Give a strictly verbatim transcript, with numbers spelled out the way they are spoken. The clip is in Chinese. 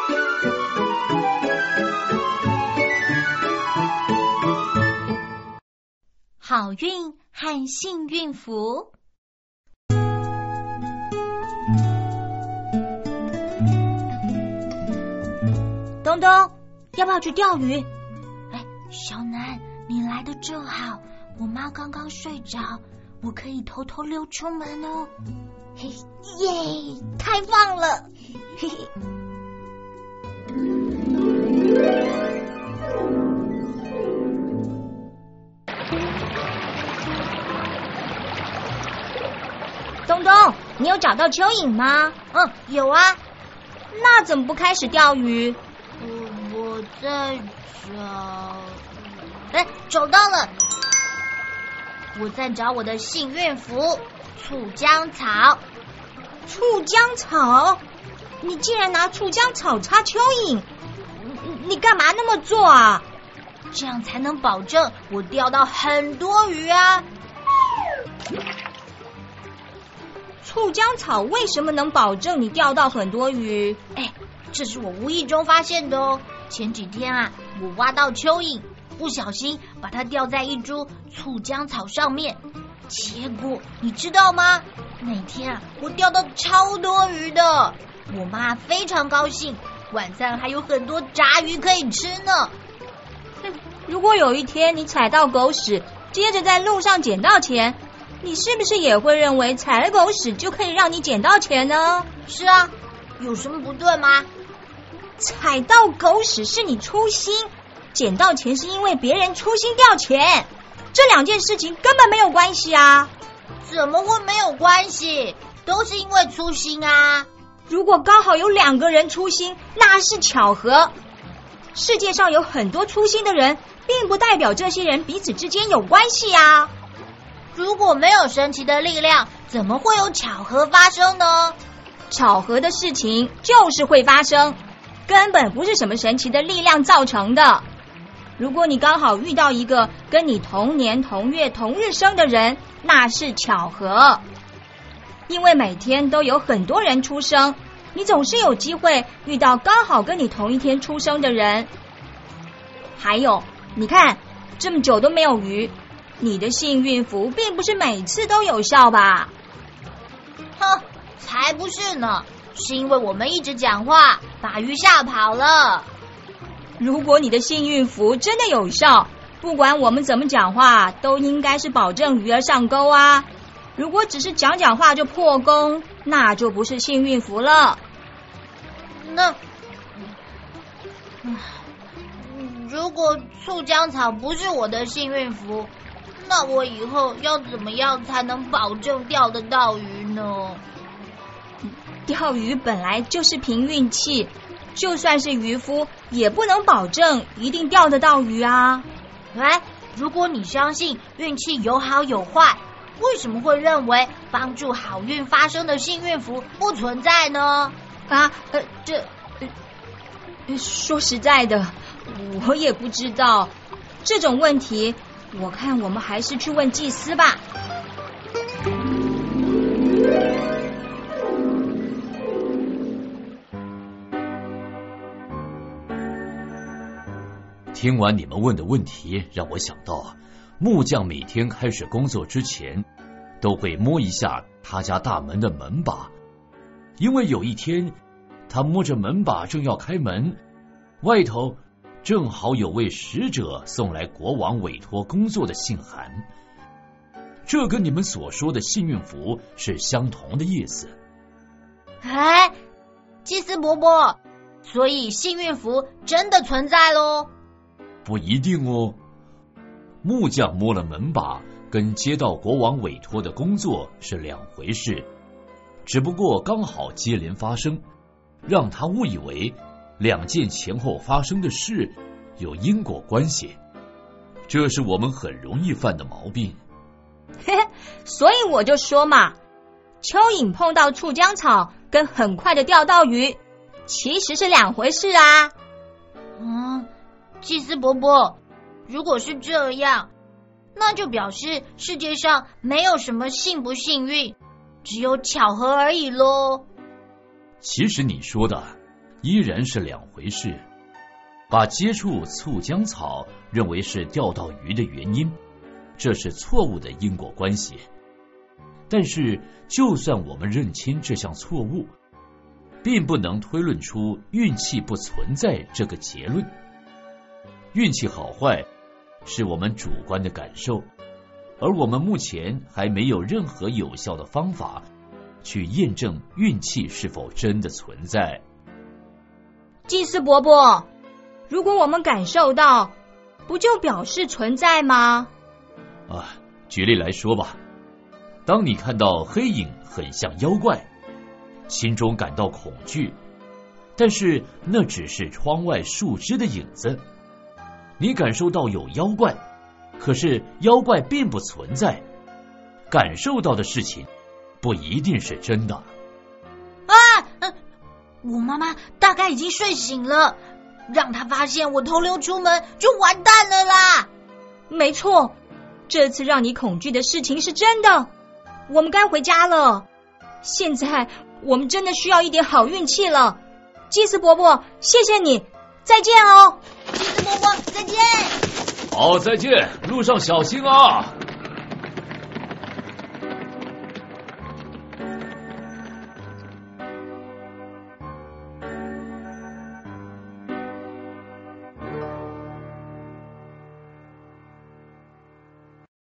好运和幸运符。东东，要不要去钓鱼？哎，小南，你来的正好，我妈刚刚睡着，我可以偷偷溜出门哦。嘿，耶，太棒了！嘿嘿。东东，你有找到蚯蚓吗？嗯，有啊。那怎么不开始钓鱼？ 我我在找…… 哎，找到了！ 我在找我的幸运符——醋浆草。 醋浆草？你竟然拿醋浆草插蚯蚓？你你干嘛那么做啊？ 这样才能保证我钓到很多鱼啊！ 醋浆草为什么能保证你钓到很多鱼？ 哎，这是我无意中发现的哦。前几天啊，我挖到蚯蚓，不小心把它吊在一株醋浆草上面，结果你知道吗？那天啊，我钓到超多鱼的，我妈非常高兴，晚上还有很多炸鱼可以吃呢。 如果有一天你踩到狗屎，接着在路上捡到钱，你是不是也会认为踩了狗屎就可以让你捡到钱呢？ 是啊，有什么不对吗？ 踩到狗屎是你粗心，捡到钱是因为别人粗心掉钱，这两件事情根本没有关系啊！ 怎么会没有关系？都是因为粗心啊！ 如果刚好有两个人粗心，那是巧合。世界上有很多粗心的人，并不代表这些人彼此之间有关系啊！ 如果没有神奇的力量，怎么会有巧合发生呢？ 巧合的事情就是会发生，根本不是什么神奇的力量造成的。如果你刚好遇到一个跟你同年同月同日生的人，那是巧合。因为每天都有很多人出生，你总是有机会遇到刚好跟你同一天出生的人。还有，你看，这么久都没有鱼，你的幸运符并不是每次都有效吧？ 哼，才不是呢，是因为我们一直讲话，把鱼吓跑了。 如果你的幸运符真的有效，不管我们怎么讲话，都应该是保证鱼儿上钩啊。如果只是讲讲话就破功，那就不是幸运符了。 那，如果醋浆草不是我的幸运符，那我以后要怎么样才能保证钓得到鱼呢？ 钓鱼本来就是凭运气，就算是渔夫也不能保证一定钓得到鱼啊。 哎，如果你相信运气有好有坏，为什么会认为帮助好运发生的幸运符不存在呢？ 啊，呃，这、呃，说实在的，我也不知道这种问题。我看我们还是去问祭司吧。 听完你们问的问题，让我想到，木匠每天开始工作之前，都会摸一下他家大门的门把，因为有一天，他摸着门把正要开门，外头正好有位使者送来国王委托工作的信函。这跟你们所说的幸运符是相同的意思。 哎，祭司伯伯，所以幸运符真的存在咯？ 不一定哦。木匠摸了门把跟接到国王委托的工作是两回事，只不过刚好接连发生，让他误以为两件前后发生的事有因果关系，这是我们很容易犯的毛病。 所以我就说嘛，蚯蚓碰到醋浆草跟很快的钓到鱼其实是两回事啊。 嗯，祭司伯伯，如果是这样，那就表示世界上没有什么幸不幸运，只有巧合而已咯。 其实你说的依然是两回事。把接触醋浆草认为是钓到鱼的原因，这是错误的因果关系。但是，就算我们认清这项错误，并不能推论出运气不存在这个结论。运气好坏是我们主观的感受，而我们目前还没有任何有效的方法去验证运气是否真的存在。 祭司伯伯，如果我们感受到，不就表示存在吗？ 啊，举例来说吧，当你看到黑影很像妖怪，心中感到恐惧，但是那只是窗外树枝的影子。你感受到有妖怪，可是妖怪并不存在，感受到的事情不一定是真的。 啊！呃、我妈妈大概已经睡醒了，让她发现我偷溜出门就完蛋了啦。 没错，这次让你恐惧的事情是真的。我们该回家了。现在我们真的需要一点好运气了。祭司伯伯，谢谢你，再见哦。 祭司伯伯，再见。 好，再见，路上小心啊。